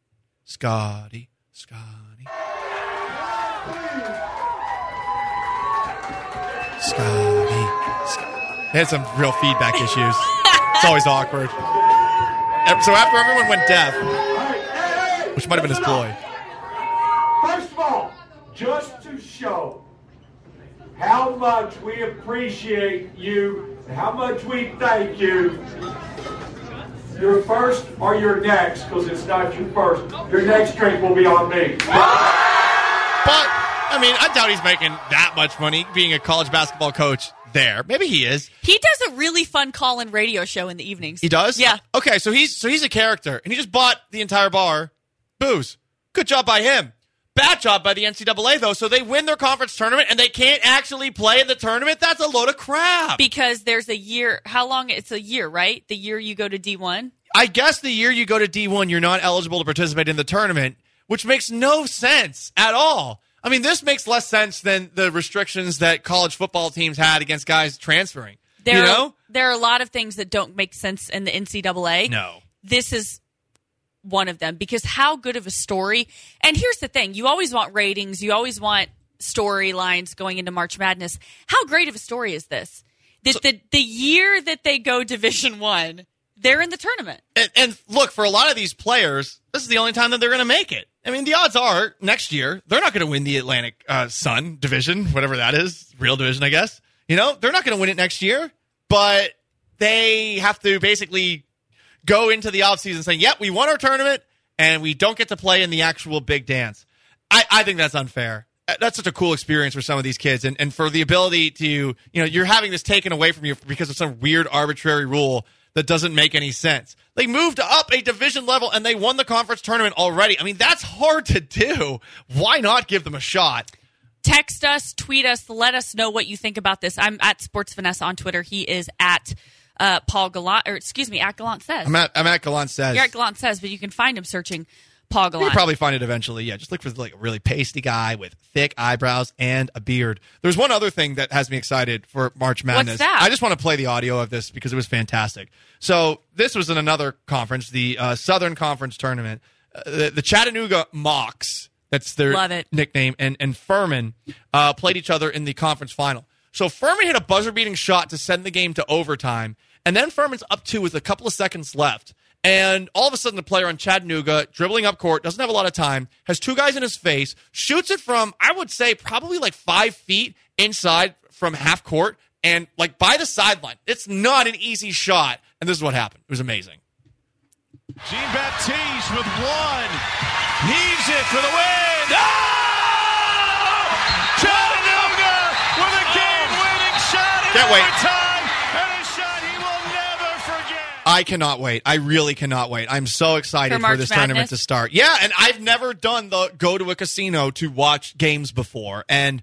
Scotty. They had some real feedback issues. It's always awkward. So after everyone went deaf, which might have been his ploy. First of all, just to show how much we appreciate you, and how much we thank you, your first or your next, because it's not your first, your next drink will be on me. But, I mean, I doubt he's making that much money being a college basketball coach there. Maybe he is. He does a really fun call-in radio show in the evenings. He does? Yeah. Okay, so he's a character, and he just bought the entire bar booze. Good job by him. Bad job by the NCAA, though. So they win their conference tournament, and they can't actually play in the tournament? That's a load of crap. Because there's a year. How long? It's a year, right? The year you go to D1? I guess the year you go to D1, you're not eligible to participate in the tournament, which makes no sense at all. I mean, this makes less sense than the restrictions that college football teams had against guys transferring. There are a lot of things that don't make sense in the NCAA. No. This is one of them, because how good of a story. And here's the thing. You always want ratings. You always want storylines going into March Madness. How great of a story is this? The year that they go Division I, they're in the tournament. And look, for a lot of these players, this is the only time that they're going to make it. I mean, the odds are next year, they're not going to win the Atlantic Sun division, whatever that is, real division, I guess. They're not going to win it next year, but they have to basically go into the offseason saying, yep, we won our tournament, and we don't get to play in the actual big dance. I think that's unfair. That's such a cool experience for some of these kids. And for the ability to, you're having this taken away from you because of some weird arbitrary rule that doesn't make any sense. They moved up a division level, and they won the conference tournament already. I mean, that's hard to do. Why not give them a shot? Text us, tweet us, let us know what you think about this. I'm at Sports Vanessa on Twitter. He is at Paul Gallant, at Gallant Says. I'm at Gallant Says. You're at Gallant Says, but you can find him searching Paul Gallant. You'll probably find it eventually. Yeah, just look for like a really pasty guy with thick eyebrows and a beard. There's one other thing that has me excited for March Madness. What's that? I just want to play the audio of this because it was fantastic. So this was in another conference, the Southern Conference Tournament. The Chattanooga Mocs That's their Love it. nickname. And Furman played each other in the conference final. So Furman hit a buzzer-beating shot to send the game to overtime. And then Furman's up 2 with a couple of seconds left. And all of a sudden, the player on Chattanooga, dribbling up court, doesn't have a lot of time, has 2 guys in his face, shoots it from, I would say, probably like 5 feet inside from half court, and like by the sideline. It's not an easy shot. And this is what happened. It was amazing. Jean-Baptiste with 1. Heaves it for the win. Oh! Chattanooga with a game-winning shot in Can't wait. overtime. And a shot he will never forget. I cannot wait. I really cannot wait. I'm so excited For for March this tournament Madness? to start. Yeah, and I've never done the go to a casino to watch games before. And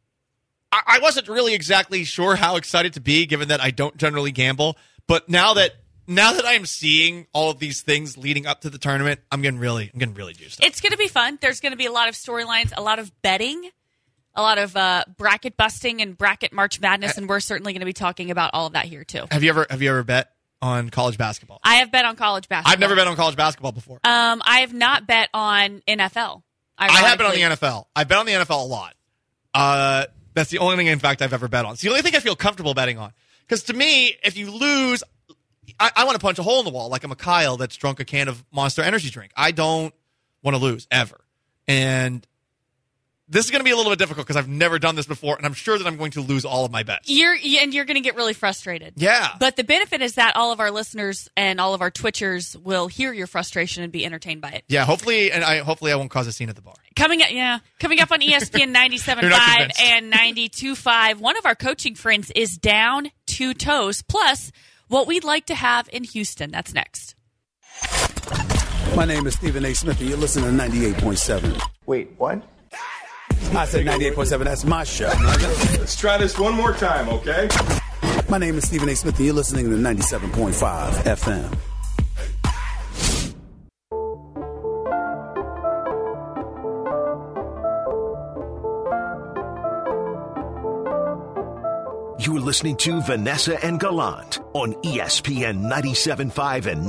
I wasn't really exactly sure how excited to be, given that I don't generally gamble. But now that I am seeing all of these things leading up to the tournament, I'm getting really juiced up. It's going to be fun. There's going to be a lot of storylines, a lot of betting, a lot of bracket busting and bracket March Madness, and we're certainly going to be talking about all of that here too. Have you ever bet on college basketball? I have bet on college basketball. I've never bet on college basketball before. I have not bet on NFL. I have bet on the ironically. NFL. I bet on the NFL a lot. That's the only thing, in fact, I've ever bet on. It's the only thing I feel comfortable betting on. Because to me, if you lose, I want to punch a hole in the wall like I'm a Kyle that's drunk a can of Monster Energy drink. I don't want to lose, ever. And this is going to be a little bit difficult because I've never done this before, and I'm sure that I'm going to lose all of my bets. You're going to get really frustrated. Yeah. But the benefit is that all of our listeners and all of our Twitchers will hear your frustration and be entertained by it. Yeah, hopefully I won't cause a scene at the bar. Coming up on ESPN 97.5 You're not convinced. and 92.5, one of our coaching friends is down 2 toes, plus what we'd like to have in Houston. That's next. My name is Stephen A. Smith, and you're listening to 98.7. Wait, what? I said 98.7. That's my show. Let's try this one more time, okay? My name is Stephen A. Smith, and you're listening to 97.5 FM. You're listening to Vanessa and Gallant on ESPN 97.5 and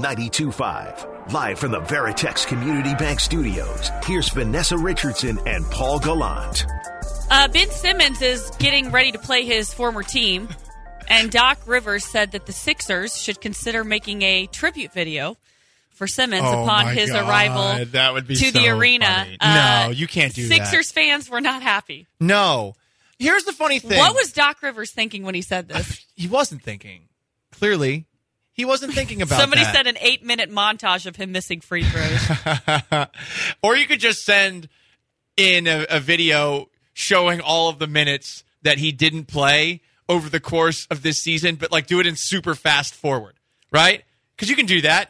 92.5. Live from the Veritex Community Bank Studios, here's Vanessa Richardson and Paul Gallant. Ben Simmons is getting ready to play his former team, and Doc Rivers said that the Sixers should consider making a tribute video for Simmons upon his arrival that would be to the so arena. funny. No, you can't do that. Sixers fans were not happy. No. Here's the funny thing. What was Doc Rivers thinking when he said this? He wasn't thinking. Clearly, he wasn't thinking about Somebody that. said an 8-minute montage of him missing free throws. Or you could just send in a video showing all of the minutes that he didn't play over the course of this season, but like do it in super fast forward, right? Because you can do that.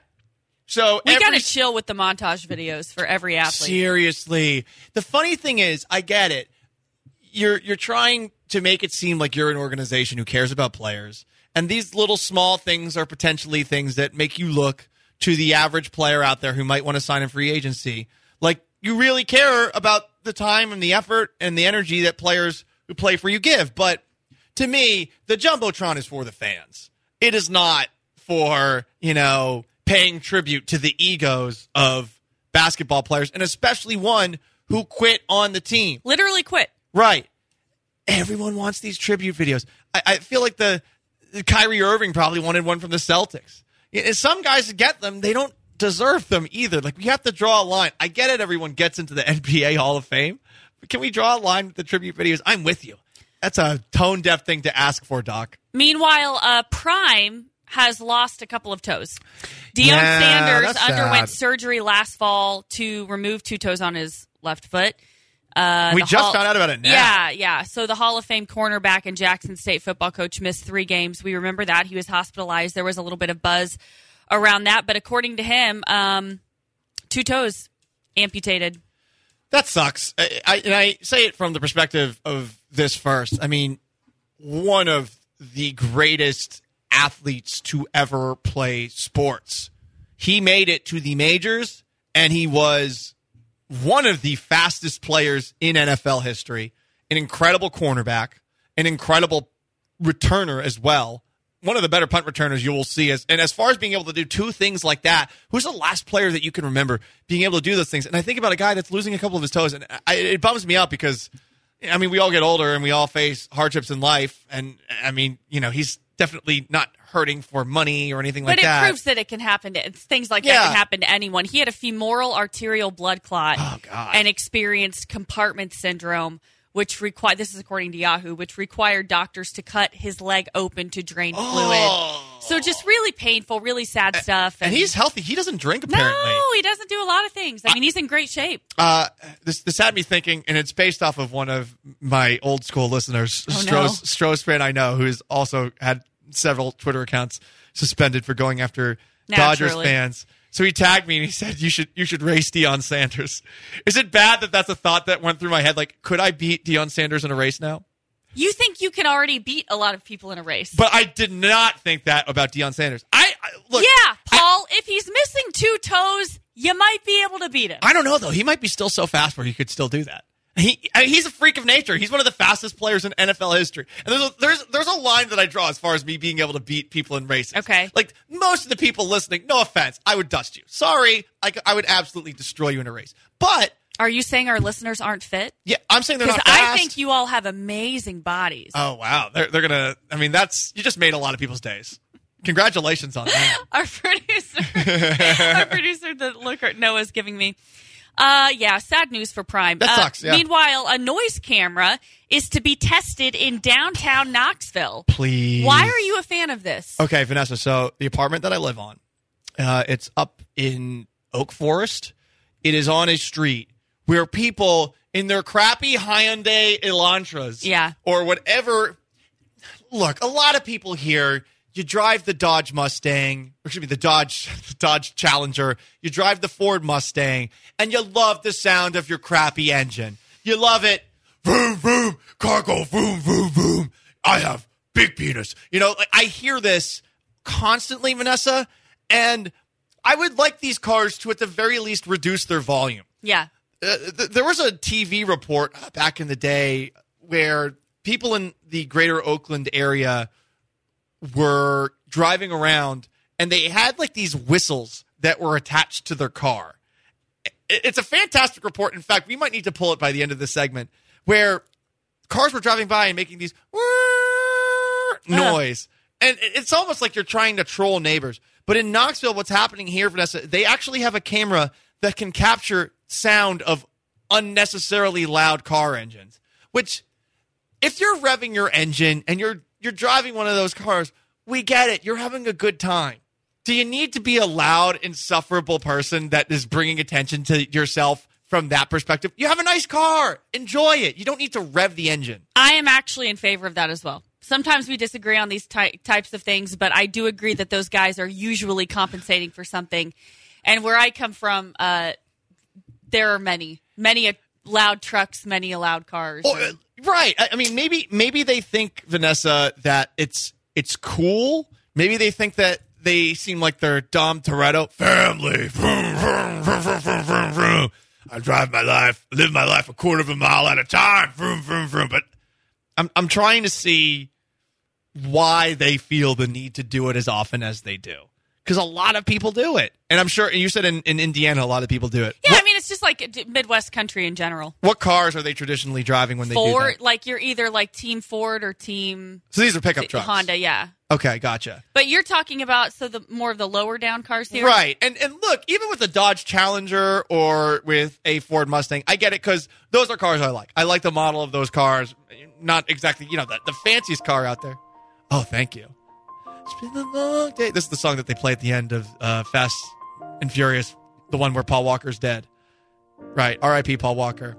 So we got to chill with the montage videos for every athlete. Seriously. The funny thing is, I get it. You're trying to make it seem like you're an organization who cares about players. And these little small things are potentially things that make you look to the average player out there who might want to sign in free agency like you really care about the time and the effort and the energy that players who play for you give. But to me, the Jumbotron is for the fans. It is not for, paying tribute to the egos of basketball players, and especially one who quit on the team. Literally quit. Right. Everyone wants these tribute videos. I feel like the Kyrie Irving probably wanted one from the Celtics. Some guys get them. They don't deserve them either. Like, we have to draw a line. I get it. Everyone gets into the NBA Hall of Fame. But can we draw a line with the tribute videos? I'm with you. That's a tone-deaf thing to ask for, Doc. Meanwhile, Prime has lost a couple of toes. Deion Sanders underwent surgery last fall to remove 2 toes on his left foot. We just found out about it now. Yeah. So the Hall of Fame cornerback and Jackson State football coach missed 3 games. We remember that. He was hospitalized. There was a little bit of buzz around that. But according to him, 2 toes amputated. That sucks. I say it from the perspective of this first. I mean, one of the greatest athletes to ever play sports. He made it to the majors, and he was one of the fastest players in NFL history, an incredible cornerback, an incredible returner as well. one of the better punt returners you will see. And as far as being able to do two things like that, who's the last player that you can remember being able to do those things? And I think about a guy that's losing a couple of his toes, and it bums me out because, I mean, we all get older and we all face hardships in life. And, I mean, he's definitely not hurting for money or anything like that. But it proves that it can happen. Things like that can happen to anyone. He had a femoral arterial blood clot and experienced compartment syndrome, which required, this is according to Yahoo, which required doctors to cut his leg open to drain fluid. So just really painful, really sad stuff. And he's healthy. He doesn't drink, apparently. No, he doesn't do a lot of things. I mean, he's in great shape. This had me thinking, and it's based off of one of my old school listeners, Stroh's fan I know, who's also had several Twitter accounts suspended for going after Dodgers fans. So he tagged me and he said, you should race Deion Sanders. Is it bad that that's a thought that went through my head? Like, could I beat Deion Sanders in a race now? You think you can already beat a lot of people in a race. But I did not think that about Deion Sanders. Look. Yeah, Paul, if he's missing 2 toes, you might be able to beat him. I don't know, though. He might be still so fast where he could still do that. He's a freak of nature. He's one of the fastest players in NFL history. And there's a line that I draw as far as me being able to beat people in races. Okay. Like, most of the people listening, no offense, I would dust you. Sorry, I would absolutely destroy you in a race. But are you saying our listeners aren't fit? Yeah, I'm saying they're not fast. I think you all have amazing bodies. Oh, wow. They're going to, I mean, you just made a lot of people's days. Congratulations on that. Our producer, the look Noah's giving me. Sad news for Prime. That sucks, yeah. Meanwhile, a noise camera is to be tested in downtown Knoxville. Please. Why are you a fan of this? Okay, Vanessa, so the apartment that I live on, it's up in Oak Forest. It is on a street where people in their crappy Hyundai Elantras or whatever. Look, a lot of people here, you drive the Dodge Mustang, or excuse me, the Dodge Challenger. You drive the Ford Mustang, and you love the sound of your crappy engine. You love it. Vroom, vroom, cargo, vroom, vroom, vroom. I have big penis. I hear this constantly, Vanessa, and I would like these cars to, at the very least, reduce their volume. Yeah. There was a TV report back in the day where people in the greater Oakland area were driving around and they had like these whistles that were attached to their car. It's a fantastic report. In fact, we might need to pull it by the end of this segment where cars were driving by and making these noise. And it's almost like you're trying to troll neighbors. But in Knoxville, what's happening here, Vanessa, they actually have a camera that can capture sound of unnecessarily loud car engines, which if you're revving your engine and you're driving one of those cars, we get it. You're having a good time. Do you need to be a loud, insufferable person that is bringing attention to yourself from that perspective? You have a nice car. Enjoy it. You don't need to rev the engine. I am actually in favor of that as well. Sometimes we disagree on these types of things, but I do agree that those guys are usually compensating for something. And where I come from, there are many loud trucks, many loud cars. Right. I mean, maybe they think, Vanessa, that it's cool. Maybe they think that they seem like they're Dom Toretto. Family. Vroom, vroom, vroom, vroom, vroom, vroom, vroom. I live my life a quarter of a mile at a time. Vroom, vroom, vroom. But I'm trying to see why they feel the need to do it as often as they do. Because a lot of people do it. And I'm sure, and you said in Indiana, a lot of people do it. Yeah, I mean, it's just like Midwest country in general. What cars are they traditionally driving when they do that? Like you're either like Team Ford or Team... So these are pickup trucks? Honda, yeah. Okay, gotcha. But you're talking about more of the lower down cars here? Right. And look, even with a Dodge Challenger or with a Ford Mustang, I get it because those are cars I like. I like the model of those cars. Not exactly, the fanciest car out there. Oh, thank you. It's been a long day. This is the song that they play at the end of Fast and Furious, the one where Paul Walker's dead. Right. R.I.P. Paul Walker.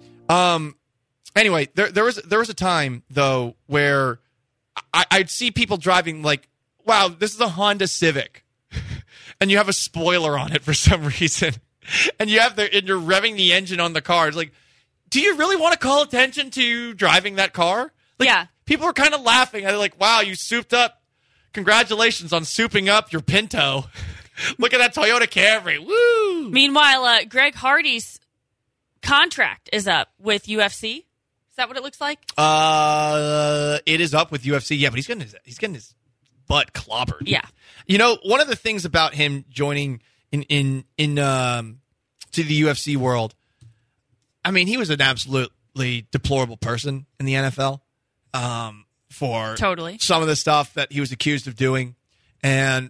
Anyway, there was a time, though, where I'd see people driving like, wow, this is a Honda Civic. And you have a spoiler on it for some reason. And you're revving the engine on the car. It's like, do you really want to call attention to driving that car? Like, yeah. People are kind of laughing. They're like, wow, you souped up. Congratulations on souping up your Pinto. Look at that Toyota Camry. Woo! Meanwhile, Greg Hardy's contract is up with UFC. Is that what it looks like? It is up with UFC. Yeah, but he's getting his butt clobbered. Yeah. You know, one of the things about him joining in to the UFC world, I mean, he was an absolutely deplorable person in the NFL for totally some of the stuff that he was accused of doing. And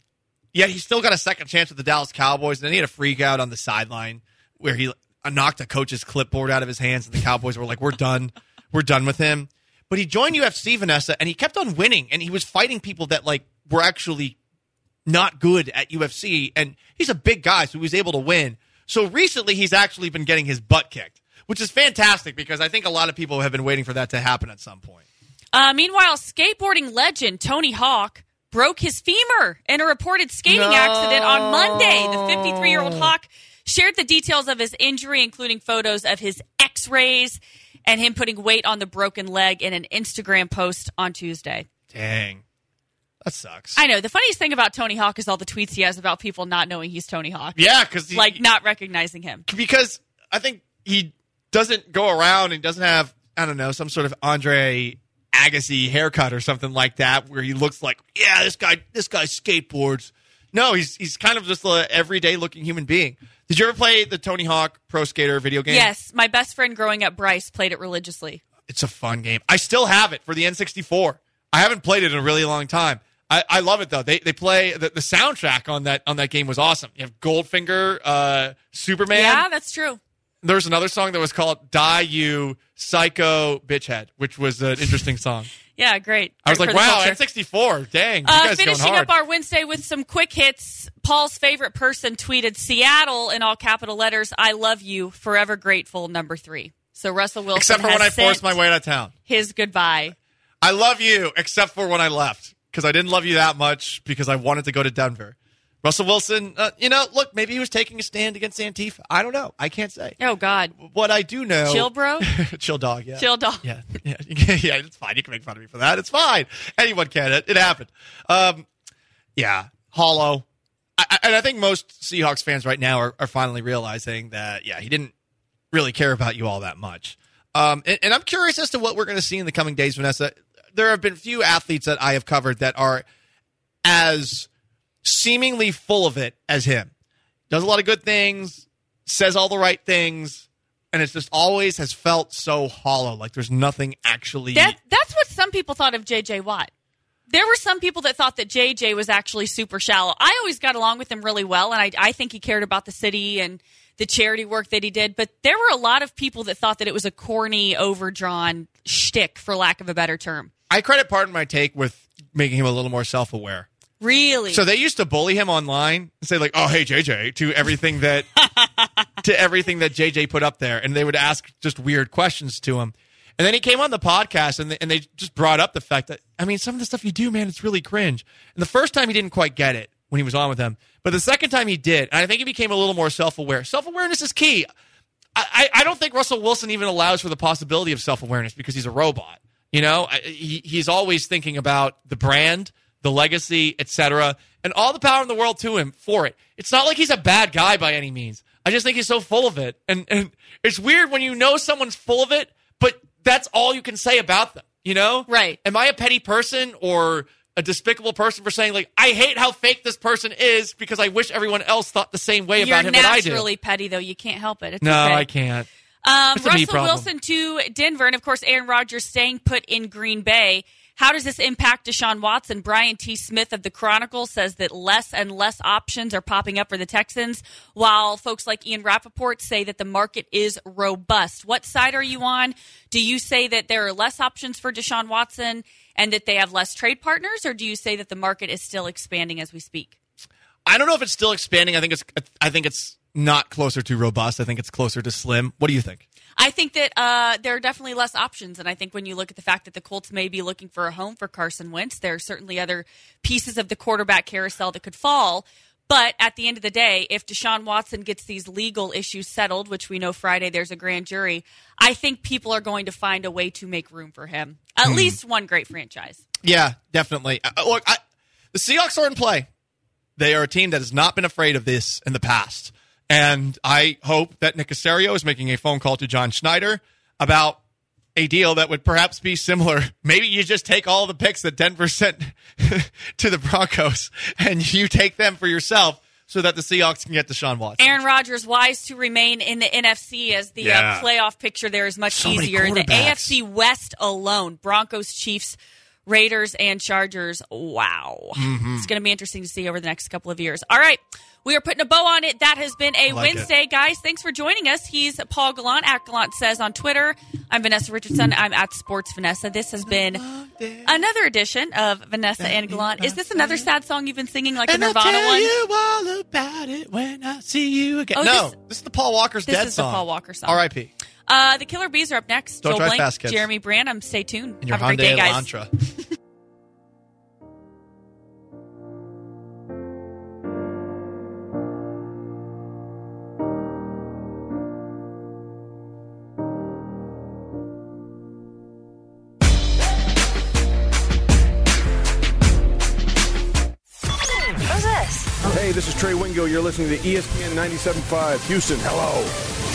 yet he still got a second chance with the Dallas Cowboys. And then he had a freak out on the sideline where he knocked a coach's clipboard out of his hands, and the Cowboys were like, we're done. We're done with him. But he joined UFC, Vanessa, and he kept on winning, and he was fighting people that like were actually not good at UFC. And he's a big guy, so he was able to win. So recently he's actually been getting his butt kicked, which is fantastic because I think a lot of people have been waiting for that to happen at some point. Meanwhile, skateboarding legend Tony Hawk broke his femur in a reported skating accident on Monday. The 53-year-old Hawk shared the details of his injury, including photos of his x-rays and him putting weight on the broken leg in an Instagram post on Tuesday. Dang. That sucks. I know. The funniest thing about Tony Hawk is all the tweets he has about people not knowing he's Tony Hawk. Yeah, because not recognizing him. Because I think he doesn't go around and doesn't have, I don't know, some sort of Andre Agassi haircut or something like that where he looks like, yeah, this guy skateboards. No, he's kind of just an everyday looking human being. Did you ever play the Tony Hawk Pro Skater video game? Yes. My best friend growing up, Bryce, played it religiously. It's a fun game. I still have it for the N64. I haven't played it in a really long time. I love it though. They play the soundtrack on that game was awesome. You have Goldfinger, Superman. Yeah, that's true. There's another song that was called "Die You Psycho Bitchhead," which was an interesting song. Yeah, great. I was like, wow, N64, dang, you guys going finishing hard. up our Wednesday with some quick hits. Paul's favorite person tweeted Seattle in all capital letters. I love you, forever grateful. Number 3. So Russell Wilson, except for when I forced my way out of town. His goodbye. I love you, except for when I left. Because I didn't love you that much because I wanted to go to Denver. Russell Wilson, look, maybe he was taking a stand against Antifa. I don't know. I can't say. Oh, God. What I do know. Chill, bro? Chill dog, yeah. Chill dog. Yeah, it's fine. You can make fun of me for that. It's fine. Anyone can. It happened. Yeah, hollow. And I think most Seahawks fans right now are finally realizing that, yeah, he didn't really care about you all that much. And I'm curious as to what we're going to see in the coming days, Vanessa. There have been few athletes that I have covered that are as seemingly full of it as him. Does a lot of good things, says all the right things, and it's just always has felt so hollow, like there's nothing actually. That's what some people thought of J.J. Watt. There were some people that thought that J.J. was actually super shallow. I always got along with him really well, and I think he cared about the city and the charity work that he did, but there were a lot of people that thought that it was a corny, overdrawn shtick, for lack of a better term. I credit part of my take with making him a little more self-aware. Really? So they used to bully him online and say like, "Oh, hey JJ," to everything that JJ put up there, and they would ask just weird questions to him. And then he came on the podcast, and they just brought up the fact that, I mean, some of the stuff you do, man, it's really cringe. And the first time he didn't quite get it when he was on with them, but the second time he did, and I think he became a little more self-aware. Self-awareness is key. I don't think Russell Wilson even allows for the possibility of self-awareness because he's a robot. You know, he's always thinking about the brand, the legacy, etc., and all the power in the world to him for it. It's not like he's a bad guy by any means. I just think he's so full of it. And it's weird when you know someone's full of it, but that's all you can say about them, you know? Right. Am I a petty person or a despicable person for saying, like, I hate how fake this person is because I wish everyone else thought the same way about him that I do? You're naturally petty, though. You can't help it. It's no, okay. I can't. Russell Wilson to Denver, and of course Aaron Rodgers staying put in Green Bay. How does this impact Deshaun Watson? Brian T. Smith of the Chronicle says that less and less options are popping up for the Texans, while folks like Ian Rappaport say that the market is robust. What side are you on? Do you say that there are less options for Deshaun Watson and that they have less trade partners, or do you say that the market is still expanding as we speak? I don't know if it's still expanding. I think it's not closer to robust. I think it's closer to slim. What do you think? I think that there are definitely less options, and I think when you look at the fact that the Colts may be looking for a home for Carson Wentz, there are certainly other pieces of the quarterback carousel that could fall. But at the end of the day, if Deshaun Watson gets these legal issues settled, which we know Friday there's a grand jury, I think people are going to find a way to make room for him. At least one great franchise. Yeah, definitely. Look, the Seahawks are in play. They are a team that has not been afraid of this in the past. And I hope that Nick Caserio is making a phone call to John Schneider about a deal that would perhaps be similar. Maybe you just take all the picks that Denver sent to the Broncos and you take them for yourself so that the Seahawks can get Deshaun Watson. Aaron Rodgers wise to remain in the NFC as the playoff picture there is much easier. The AFC West alone, Broncos, Chiefs, Raiders, and Chargers. Wow. It's going to be interesting to see over the next couple of years. All right. We are putting a bow on it. That has been a Wednesday, guys. Thanks for joining us. He's Paul Gallant, at Gallant Says on Twitter. I'm Vanessa Richardson. I'm at Sports Vanessa. This has been another edition of Vanessa and Gallant. Is this another sad song you've been singing, like a Nirvana one? I'll tell you all about it when I see you again. Oh, no, this is the Paul Walker's Dead song. This is the Paul Walker song. R.I.P. The Killer Bees are up next. Don't Joel drive Blank, fast, kids. Jeremy Branham. Stay tuned. And your Have a great day, Hyundai guys. Elantra. Hey, this is Trey Wingo. You're listening to ESPN 97.5 Houston. Hello.